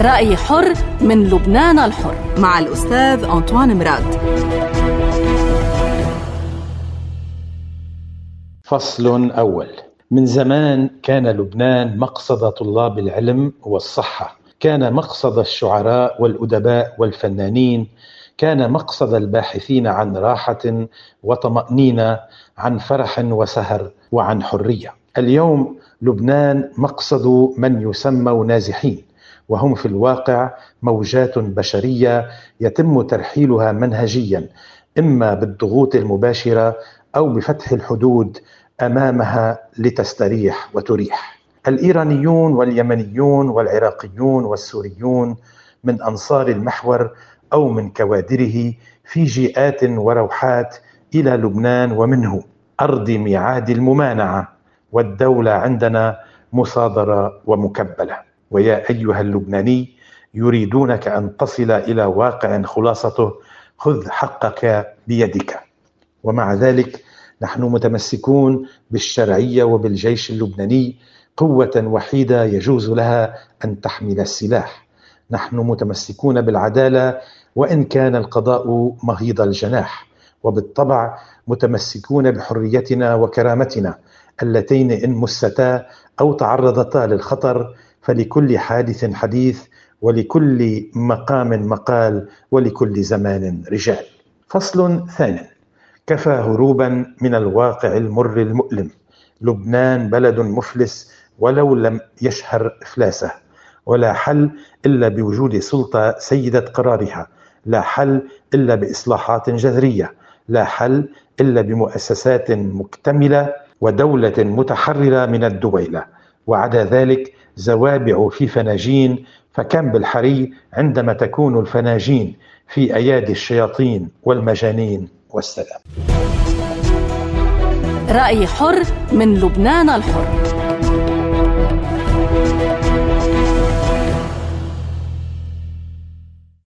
رأي حر من لبنان الحر مع الأستاذ أنطوان مراد. فصل أول. من زمان كان لبنان مقصد طلاب العلم والصحة، كان مقصد الشعراء والأدباء والفنانين، كان مقصد الباحثين عن راحة وطمأنينة، عن فرح وسهر وعن حرية. اليوم لبنان مقصد من يسموا نازحين، وهم في الواقع موجات بشرية يتم ترحيلها منهجيا، إما بالضغوط المباشرة أو بفتح الحدود أمامها لتستريح وتريح. الإيرانيون واليمنيون والعراقيون والسوريون من أنصار المحور أو من كوادره في جيئات وروحات إلى لبنان، ومنه أرض ميعاد الممانعة، والدولة عندنا مصادرة ومكبلة. ويا أيها اللبناني، يريدونك أن تصل إلى واقع خلاصته خذ حقك بيدك. ومع ذلك نحن متمسكون بالشرعية وبالجيش اللبناني، قوة وحيدة يجوز لها أن تحمل السلاح. نحن متمسكون بالعدالة وإن كان القضاء مغيض الجناح، وبالطبع متمسكون بحريتنا وكرامتنا اللتين إن مستا أو تعرضتا للخطر فلكل حادث حديث، ولكل مقام مقال، ولكل زمان رجال. فصل ثانٍ. كفى هروبا من الواقع المر المؤلم. لبنان بلد مفلس ولو لم يشهر إفلاسه، ولا حل إلا بوجود سلطة سيدة قرارها، لا حل إلا بإصلاحات جذرية، لا حل إلا بمؤسسات مكتملة ودولة متحررة من الدويلة، وعدا ذلك زوابع في فناجين، فكم بالحري عندما تكون الفناجين في أيادي الشياطين والمجانين. والسلام. رأي حر من لبنان الحر.